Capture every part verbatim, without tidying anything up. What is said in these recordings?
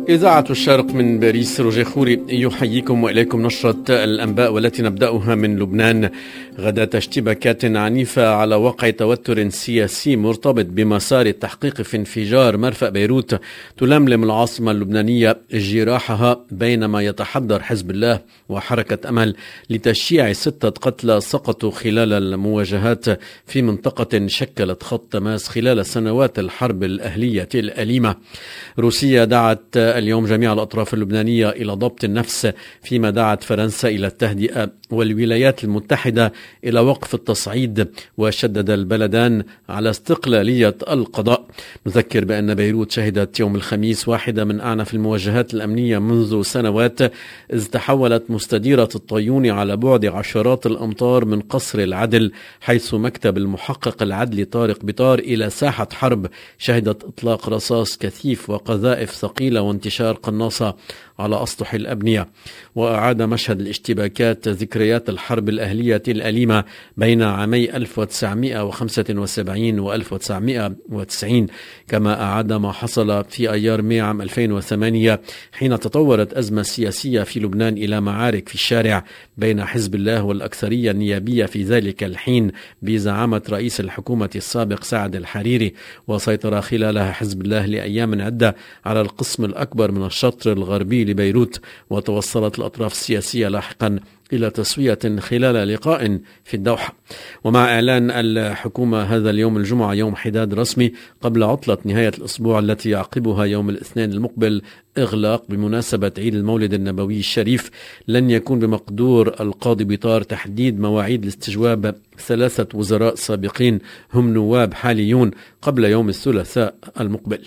إذاعة الشرق من باريس، روجي خوري يحييكم وإليكم نشرة الأنباء، والتي نبدأها من لبنان. غداة اشتباكات عنيفة على وقع توتر سياسي مرتبط بمسار التحقيق في انفجار مرفأ بيروت تلملم العاصمة اللبنانية جراحها، بينما يتحضر حزب الله وحركة أمل لتشييع ستة قتلى سقطوا خلال المواجهات في منطقة شكلت خط تماس خلال سنوات الحرب الأهلية الأليمة. روسيا دعت اليوم جميع الأطراف اللبنانية إلى ضبط النفس، فيما دعت فرنسا إلى التهدئة والولايات المتحدة إلى وقف التصعيد، وشدد البلدان على استقلالية القضاء. نذكر بأن بيروت شهدت يوم الخميس واحدة من أعنف المواجهات الأمنية منذ سنوات، إذ تحولت مستديرة الطيون على بعد عشرات الأمتار من قصر العدل، حيث مكتب المحقق العدلي طارق بطار، إلى ساحة حرب شهدت إطلاق رصاص كثيف وقذائف ثقيلة وانتشار قناصة على أسطح الأبنية. وأعاد مشهد الاشتباكات ذكريات الحرب الأهلية الأليمة بين عامي ألف وتسعمائة وخمسة وسبعين و ألف وتسعمائة وتسعين، كما أعاد ما حصل في أيار ماي عام ألفين وثمانية، حين تطورت أزمة سياسية في لبنان إلى معارك في الشارع بين حزب الله والأكثرية النيابية في ذلك الحين بزعامة رئيس الحكومة السابق سعد الحريري، وسيطر خلالها حزب الله لأيام عدة على القسم الأكبر من الشطر الغربي لبيروت. وتوصلت الأطراف السياسية لاحقا إلى تسوية خلال لقاء في الدوحة. ومع إعلان الحكومة هذا اليوم الجمعة يوم حداد رسمي قبل عطلة نهاية الأسبوع التي يعقبها يوم الاثنين المقبل إغلاق بمناسبة عيد المولد النبوي الشريف، لن يكون بمقدور القاضي بطار تحديد مواعيد لاستجواب ثلاثة وزراء سابقين هم نواب حاليون قبل يوم الثلاثاء المقبل.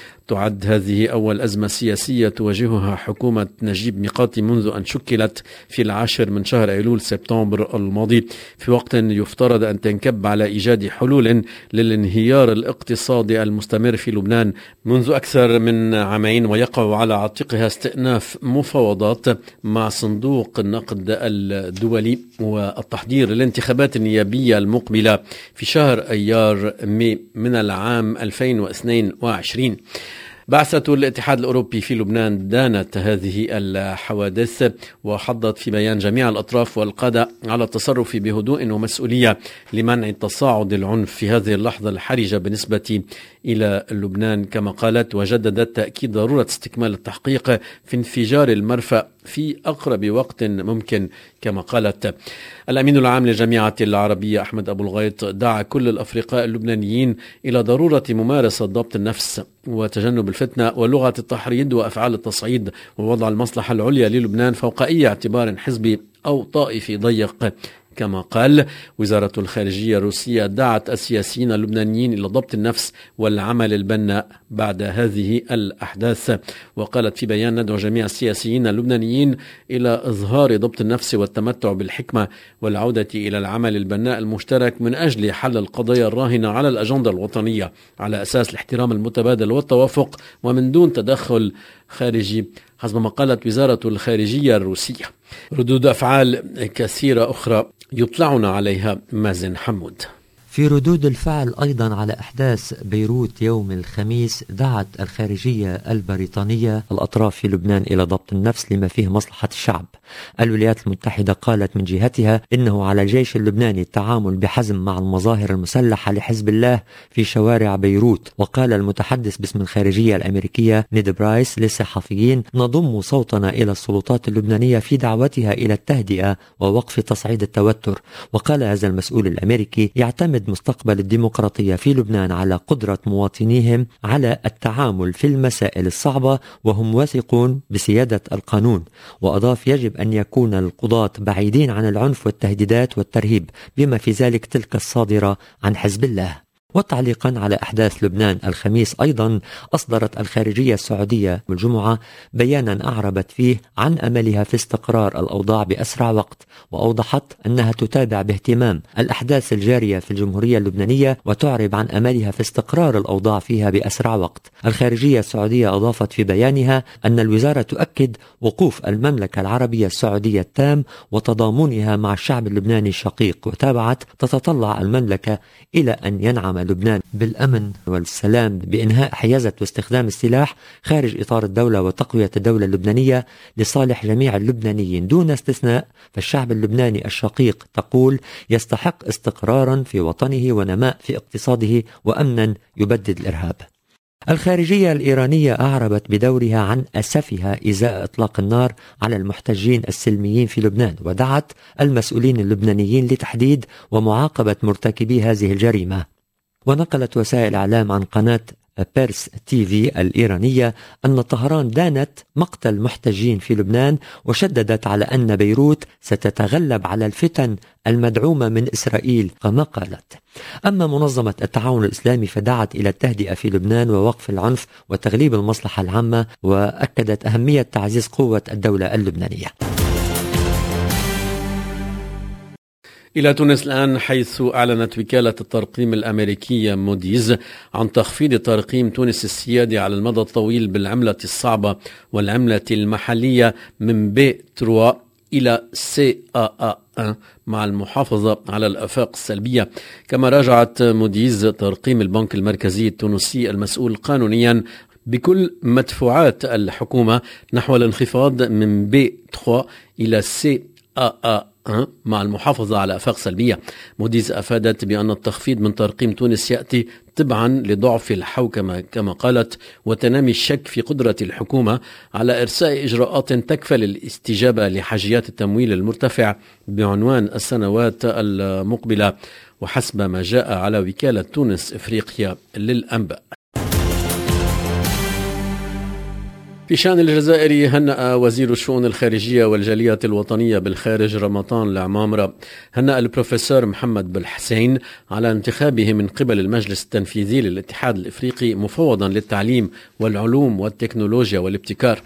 تعد هذه أول أزمة سياسية تواجهها حكومة نجيب ميقاتي منذ أن شكلت في العاشر من شهر أيلول سبتمبر الماضي، في وقت يفترض أن تنكب على إيجاد حلول للانهيار الاقتصادي المستمر في لبنان منذ أكثر من عامين، ويقع على عاتقها استئناف مفاوضات مع صندوق النقد الدولي والتحضير للانتخابات النيابية المقبلة في شهر أيار ماي من العام ألفين واثنين وعشرين. بعثة الاتحاد الأوروبي في لبنان دانت هذه الحوادث، وحضت في بيان جميع الأطراف والقادة على التصرف بهدوء ومسؤولية لمنع تصاعد العنف في هذه اللحظة الحرجة بالنسبة إلى لبنان. كما قالت، وجددت تأكيد ضرورة استكمال التحقيق في انفجار المرفأ في أقرب وقت ممكن. كما قالت، الأمين العام للجامعة العربية أحمد أبو الغيط دعا كل الأفرقاء اللبنانيين إلى ضرورة ممارسة ضبط النفس وتجنب الفتنة ولغة التحريض وأفعال التصعيد، ووضع المصلحة العليا للبنان فوق أي اعتبار حزبي أو طائفي ضيق. كما قال، وزارة الخارجية الروسية دعت السياسيين اللبنانيين إلى ضبط النفس والعمل البناء بعد هذه الأحداث. وقالت في بيان، ندعو جميع السياسيين اللبنانيين إلى إظهار ضبط النفس والتمتع بالحكمة والعودة إلى العمل البناء المشترك من أجل حل القضايا الراهنة على الأجندة الوطنية على أساس الاحترام المتبادل والتوافق ومن دون تدخل خارجي، حسب ما قالت وزارة الخارجية الروسية. ردود أفعال كثيرة أخرى يطلعنا عليها مازن حمود. في ردود الفعل أيضا على أحداث بيروت يوم الخميس، دعت الخارجية البريطانية الأطراف في لبنان إلى ضبط النفس لما فيه مصلحة الشعب. الولايات المتحدة قالت من جهتها إنه على الجيش اللبناني التعامل بحزم مع المظاهر المسلحة لحزب الله في شوارع بيروت. وقال المتحدث باسم الخارجية الأمريكية نيد برايس للصحفيين، نضم صوتنا إلى السلطات اللبنانية في دعوتها إلى التهدئة ووقف تصعيد التوتر. وقال هذا المسؤول الأمريكي، يعتمد مستقبل الديمقراطية في لبنان على قدرة مواطنيهم على التعامل في المسائل الصعبة وهم واثقون بسيادة القانون. وأضاف، يجب أن يكون القضاة بعيدين عن العنف والتهديدات والترهيب، بما في ذلك تلك الصادرة عن حزب الله. وتعليقا على أحداث لبنان الخميس، أيضا أصدرت الخارجية السعودية الجمعة بيانا أعربت فيه عن أملها في استقرار الأوضاع بأسرع وقت، وأوضحت أنها تتابع باهتمام الأحداث الجارية في الجمهورية اللبنانية وتعرب عن أملها في استقرار الأوضاع فيها بأسرع وقت. الخارجية السعودية أضافت في بيانها أن الوزارة تؤكد وقوف المملكة العربية السعودية التام وتضامنها مع الشعب اللبناني الشقيق، وتابعت، تتطلع المملكة إلى أن ينعم لبنان بالأمن والسلام بإنهاء حيازة واستخدام السلاح خارج إطار الدولة وتقوية الدولة اللبنانية لصالح جميع اللبنانيين دون استثناء، فالشعب اللبناني الشقيق تقول يستحق استقرارا في وطنه ونماء في اقتصاده وأمنا يبدد الإرهاب. الخارجية الإيرانية أعربت بدورها عن أسفها إزاء إطلاق النار على المحتجين السلميين في لبنان، ودعت المسؤولين اللبنانيين لتحديد ومعاقبة مرتكبي هذه الجريمة. ونقلت وسائل الإعلام عن قناة بيرس تي في الإيرانية أن طهران دانت مقتل محتجين في لبنان، وشددت على أن بيروت ستتغلب على الفتن المدعومة من إسرائيل كما قالت. أما منظمة التعاون الإسلامي فدعت إلى التهدئة في لبنان ووقف العنف وتغليب المصلحة العامة، وأكدت أهمية تعزيز قوة الدولة اللبنانية. إلى تونس الآن، حيث أعلنت وكالة الترقيم الأمريكية موديز عن تخفيض ترقيم تونس السيادي على المدى الطويل بالعملة الصعبة والعملة المحلية من بي ثلاثة إلى سي إيه واحد مع المحافظة على الآفاق السلبية. كما راجعت موديز ترقيم البنك المركزي التونسي المسؤول قانونيا بكل مدفوعات الحكومة نحو الانخفاض من بي ثلاثة إلى سي إيه واحد مع المحافظة على آفاق سلبية. موديز أفادت بأن التخفيض من ترقيم تونس يأتي تبعا لضعف الحوكمة كما قالت، وتنامي الشك في قدرة الحكومة على إرساء إجراءات تكفل الاستجابة لحاجيات التمويل المرتفع بعنوان السنوات المقبلة، وحسب ما جاء على وكالة تونس إفريقيا للأنباء. في شأن الجزائر، هنأ وزير الشؤون الخارجية والجاليات الوطنية بالخارج رمضان العمامرة هنأ البروفيسور محمد بالحسين على انتخابه من قبل المجلس التنفيذي للاتحاد الإفريقي مفوضا للتعليم والعلوم والتكنولوجيا والابتكار.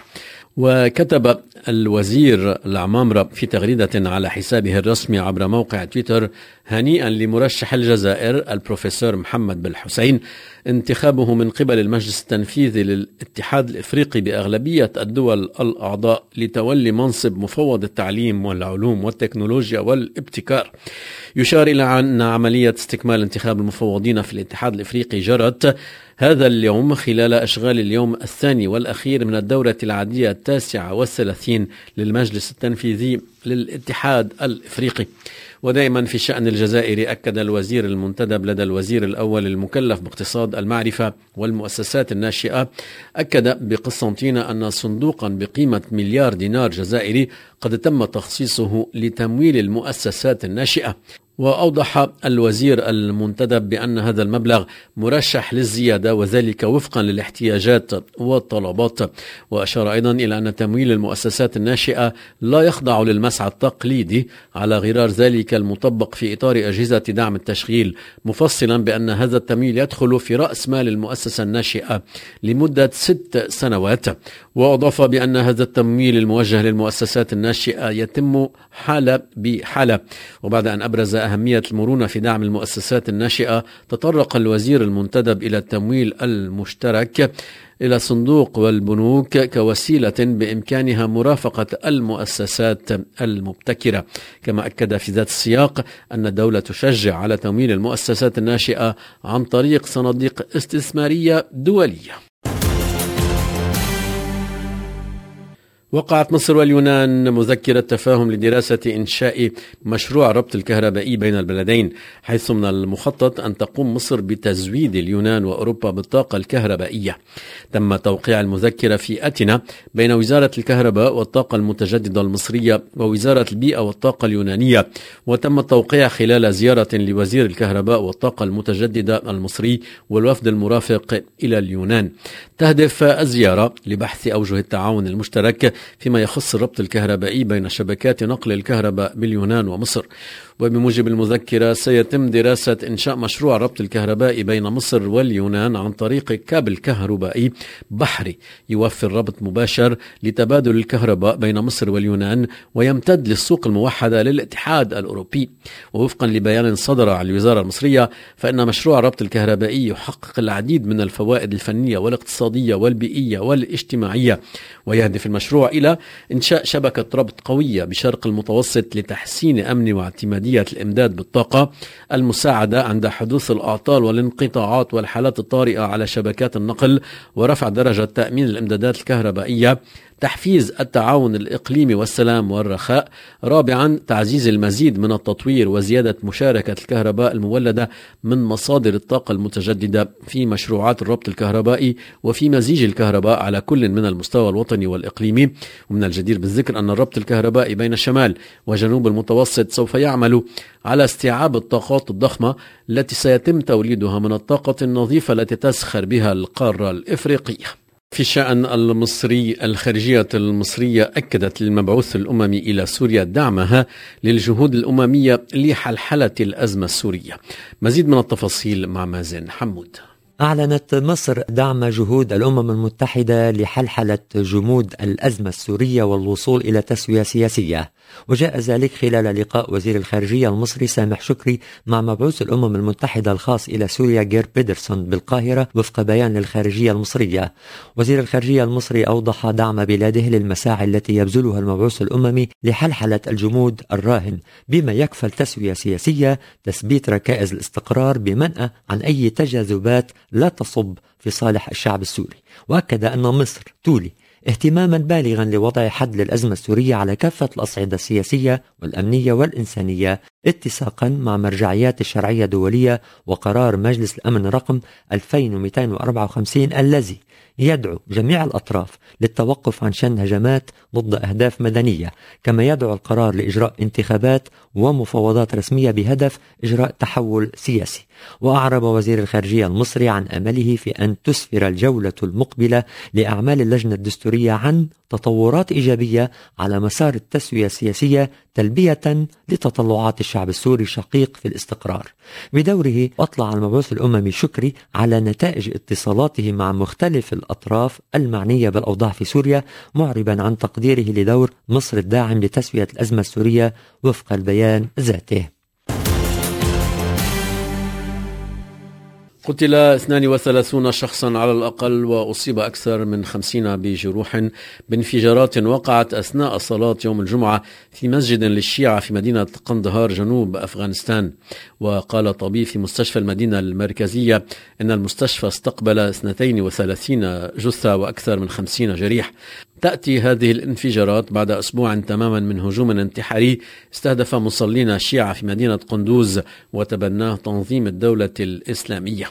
وكتب الوزير العمامرة في تغريدة على حسابه الرسمي عبر موقع تويتر: هنيئا لمرشح الجزائر البروفيسور محمد بالحسين، انتخابه من قبل المجلس التنفيذي للاتحاد الإفريقي بأغلبية الدول الأعضاء لتولي منصب مفوض التعليم والعلوم والتكنولوجيا والابتكار. يشار إلى أن عملية استكمال انتخاب المفوضين في الاتحاد الإفريقي جرت هذا اليوم خلال أشغال اليوم الثاني والأخير من الدورة العادية التاسعة والثلاثين للمجلس التنفيذي للاتحاد الإفريقي. ودائما في شأن الجزائر، أكد الوزير المنتدب لدى الوزير الأول المكلف باقتصاد المعرفة والمؤسسات الناشئة، أكد بقسنطينة أن صندوقا بقيمة مليار دينار جزائري قد تم تخصيصه لتمويل المؤسسات الناشئة. وأوضح الوزير المنتدب بأن هذا المبلغ مرشح للزيادة، وذلك وفقا للاحتياجات والطلبات. وأشار أيضا إلى أن تمويل المؤسسات الناشئة لا يخضع للمسعى التقليدي على غرار ذلك المطبق في إطار أجهزة دعم التشغيل، مفصلا بأن هذا التمويل يدخل في رأس مال المؤسسة الناشئة لمدة ست سنوات. وأضاف بأن هذا التمويل الموجه للمؤسسات الناشئة يتم حالة بحالة. وبعد أن أبرز أهمية المرونة في دعم المؤسسات الناشئة، تطرق الوزير المنتدب إلى التمويل المشترك إلى الصندوق والبنوك كوسيلة بإمكانها مرافقة المؤسسات المبتكرة. كما أكد في ذات السياق أن الدولة تشجع على تمويل المؤسسات الناشئة عن طريق صناديق استثمارية دولية. وقعت مصر واليونان مذكرة تفاهم لدراسة إنشاء مشروع ربط الكهربائي بين البلدين، حيث من المخطط أن تقوم مصر بتزويد اليونان وأوروبا بالطاقة الكهربائية. تم توقيع المذكرة في أتنا بين وزارة الكهرباء والطاقة المتجددة المصرية ووزارة البيئة والطاقة اليونانية، وتم التوقيع خلال زيارة لوزير الكهرباء والطاقة المتجددة المصري والوفد المرافق إلى اليونان. تهدف الزيارة لبحث أوجه التعاون المشترك فيما يخص الربط الكهربائي بين شبكات نقل الكهرباء باليونان ومصر. وبموجب المذكرة، سيتم دراسة إنشاء مشروع ربط الكهرباء بين مصر واليونان عن طريق كابل كهربائي بحري يوفر ربط مباشر لتبادل الكهرباء بين مصر واليونان، ويمتد للسوق الموحدة للاتحاد الأوروبي. ووفقا لبيان صدر عن الوزارة المصرية، فإن مشروع ربط الكهربائي يحقق العديد من الفوائد الفنية والاقتصادية والبيئية والاجتماعية، ويهدف المشروع إلى إنشاء شبكة ربط قوية بشرق المتوسط لتحسين أمن واعتمادية عملية الإمداد بالطاقة، المساعدة عند حدوث الأعطال والانقطاعات والحالات الطارئة على شبكات النقل، ورفع درجة تأمين الإمدادات الكهربائية، تحفيز التعاون الإقليمي والسلام والرخاء. رابعا تعزيز المزيد من التطوير وزيادة مشاركة الكهرباء المولدة من مصادر الطاقة المتجددة في مشروعات الربط الكهربائي وفي مزيج الكهرباء على كل من المستوى الوطني والإقليمي. ومن الجدير بالذكر أن الربط الكهربائي بين الشمال وجنوب المتوسط سوف يعمل على استيعاب الطاقات الضخمة التي سيتم توليدها من الطاقة النظيفة التي تزخر بها القارة الإفريقية. في الشأن المصري، الخارجية المصرية أكدت للمبعوث الأممي إلى سوريا دعمها للجهود الأممية لحلحلة الأزمة السورية. مزيد من التفاصيل مع مازن حمود. أعلنت مصر دعم جهود الأمم المتحدة لحلحلة جمود الأزمة السورية والوصول إلى تسوية سياسية، وجاء ذلك خلال لقاء وزير الخارجية المصري سامح شكري مع مبعوث الأمم المتحدة الخاص إلى سوريا جير بيدرسون بالقاهرة وفق بيان للخارجية المصرية. وزير الخارجية المصري أوضح دعم بلاده للمساعي التي يبذلها المبعوث الأممي لحلحلة الجمود الراهن بما يكفل تسوية سياسية، تثبيت ركائز الاستقرار بمنأى عن أي تجاذبات لا تصب في صالح الشعب السوري. وأكد أن مصر تولي اهتماما بالغا لوضع حد للأزمة السورية على كافة الأصعدة السياسية والأمنية والإنسانية، اتساقا مع مرجعيات الشرعية الدولية وقرار مجلس الأمن رقم ألفين ومئتين وأربعة وخمسين الذي يدعو جميع الأطراف للتوقف عن شن هجمات ضد أهداف مدنية، كما يدعو القرار لإجراء انتخابات ومفاوضات رسمية بهدف إجراء تحول سياسي. وأعرب وزير الخارجية المصري عن أمله في أن تسفر الجولة المقبلة لأعمال اللجنة الدستورية عن تطورات إيجابية على مسار التسوية السياسية تلبية لتطلعات الشعب السوري الشقيق في الاستقرار. بدوره أطلع المبعوث الأممي شكري على نتائج اتصالاته مع مختلف الأطراف المعنية بالأوضاع في سوريا، معربا عن تقديره لدور مصر الداعم لتسوية الأزمة السورية وفق البيان ذاته. قتل اثنان وثلاثين شخصا على الأقل وأصيب أكثر من خمسين بجروح بانفجارات وقعت أثناء صلاة يوم الجمعة في مسجد للشيعة في مدينة قندهار جنوب أفغانستان. وقال طبيب في مستشفى المدينة المركزية إن المستشفى استقبل اثنتين وثلاثين جثة وأكثر من خمسين جريح. تأتي هذه الانفجارات بعد أسبوع تماما من هجوم انتحاري استهدف مصلين الشيعة في مدينة قندوز وتبناه تنظيم الدولة الإسلامية.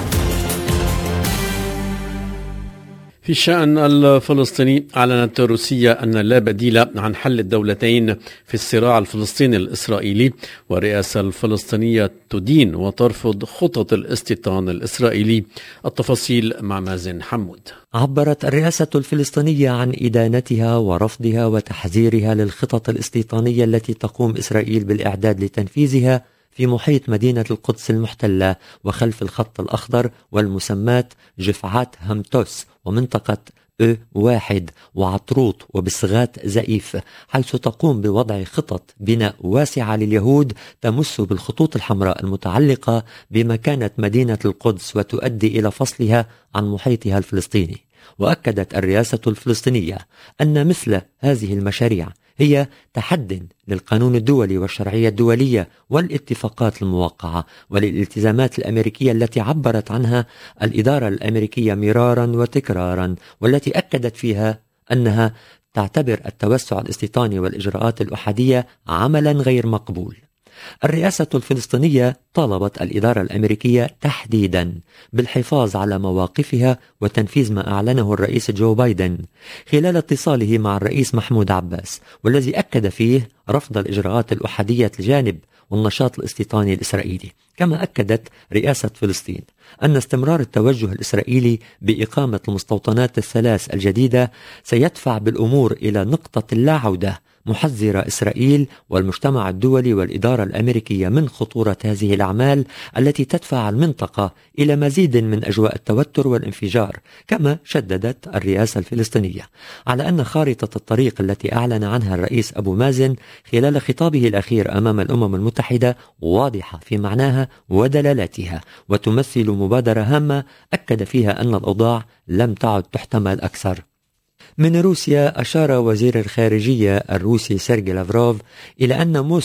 في الشأن الفلسطيني، أعلنت روسيا أن لا بديل عن حل الدولتين في الصراع الفلسطيني الإسرائيلي، والرئاسة الفلسطينية تدين وترفض خطط الاستيطان الإسرائيلي. التفاصيل مع مازن حمود. عبرت الرئاسة الفلسطينية عن إدانتها ورفضها وتحذيرها للخطط الاستيطانية التي تقوم إسرائيل بالإعداد لتنفيذها في محيط مدينة القدس المحتلة وخلف الخط الأخضر والمسمات جفعات همتوس ومنطقة أو واحد وعطروط وبسغات زئيف، حيث تقوم بوضع خطط بناء واسعة لليهود تمس بالخطوط الحمراء المتعلقة بمكانة مدينة القدس وتؤدي إلى فصلها عن محيطها الفلسطيني. وأكدت الرئاسة الفلسطينية أن مثل هذه المشاريع هي تحد للقانون الدولي والشرعية الدولية والاتفاقات الموقعة وللالتزامات الأمريكية التي عبرت عنها الإدارة الأمريكية مرارا وتكرارا، والتي أكدت فيها أنها تعتبر التوسع الاستيطاني والإجراءات الأحادية عملا غير مقبول. الرئاسة الفلسطينية طالبت الإدارة الأمريكية تحديدا بالحفاظ على مواقفها وتنفيذ ما أعلنه الرئيس جو بايدن خلال اتصاله مع الرئيس محمود عباس، والذي أكد فيه رفض الإجراءات الأحادية الجانب والنشاط الاستيطاني الإسرائيلي. كما أكدت رئاسة فلسطين أن استمرار التوجه الإسرائيلي بإقامة المستوطنات الثلاث الجديدة سيدفع بالأمور إلى نقطة لا عودة، محذرة إسرائيل والمجتمع الدولي والإدارة الأمريكية من خطورة هذه الأعمال التي تدفع المنطقة إلى مزيد من أجواء التوتر والانفجار. كما شددت الرئاسة الفلسطينية على أن خارطة الطريق التي أعلن عنها الرئيس أبو مازن خلال خطابه الأخير أمام الأمم المتحدة واضحة في معناها ودلالاتها، وتمثل مبادرة هامة أكد فيها أن الأوضاع لم تعد تحتمل أكثر. من روسيا، أشار وزير الخارجية الروسي سيرجي لافروف إلى أن موسكو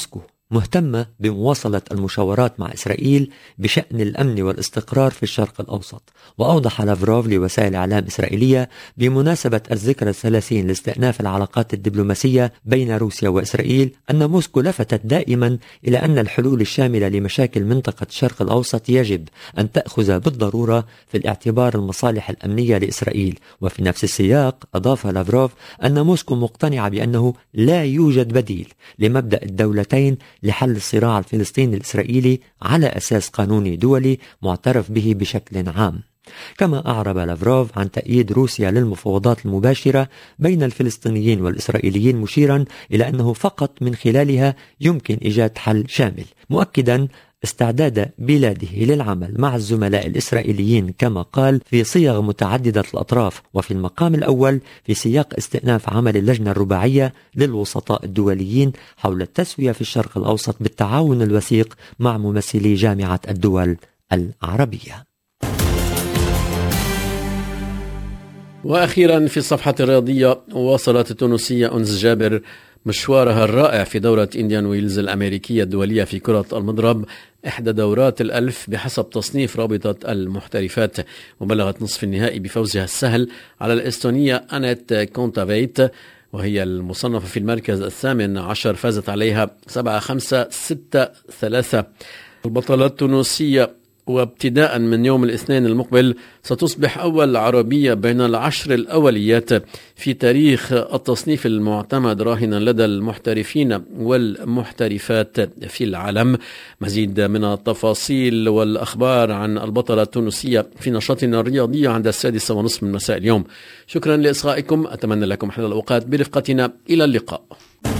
مهتمة بمواصلة المشاورات مع إسرائيل بشأن الأمن والاستقرار في الشرق الأوسط. وأوضح لافروف لوسائل إعلام إسرائيلية بمناسبة الذكرى الثلاثين لاستئناف العلاقات الدبلوماسية بين روسيا وإسرائيل أن موسكو لفتت دائما إلى أن الحلول الشاملة لمشاكل منطقة الشرق الأوسط يجب أن تأخذ بالضرورة في الاعتبار المصالح الأمنية لإسرائيل. وفي نفس السياق أضاف لافروف أن موسكو مقتنعة بأنه لا يوجد بديل لمبدأ الدولتين لحل الصراع الفلسطيني الإسرائيلي على أساس قانوني دولي معترف به بشكل عام. كما أعرب لافروف عن تأييد روسيا للمفاوضات المباشرة بين الفلسطينيين والإسرائيليين، مشيرا إلى أنه فقط من خلالها يمكن إيجاد حل شامل، مؤكدا استعداد بلاده للعمل مع الزملاء الإسرائيليين كما قال في صيغ متعددة الأطراف، وفي المقام الأول في سياق استئناف عمل اللجنة الرباعية للوسطاء الدوليين حول التسوية في الشرق الأوسط بالتعاون الوثيق مع ممثلي جامعة الدول العربية. وأخيرا في الصفحة الرياضية، واصلت التونسية أنس جابر مشوارها الرائع في دورة إنديان ويلز الأمريكية الدولية في كرة المضرب، إحدى دورات الألف بحسب تصنيف رابطة المحترفات، وبلغت نصف النهائي بفوزها السهل على الإستونية أنيت كونتافيت وهي المصنفة في المركز الثامن عشر، فازت عليها سبعة خمسة ستة ثلاثة. البطلة التونسية وابتداء من يوم الاثنين المقبل ستصبح أول عربية بين العشر الأوليات في تاريخ التصنيف المعتمد راهنا لدى المحترفين والمحترفات في العالم. مزيد من التفاصيل والأخبار عن البطلة التونسية في نشاطنا الرياضي عند السادسة ونصف من مساء اليوم. شكرا لإصغائكم، أتمنى لكم حل الأوقات برفقتنا، إلى اللقاء.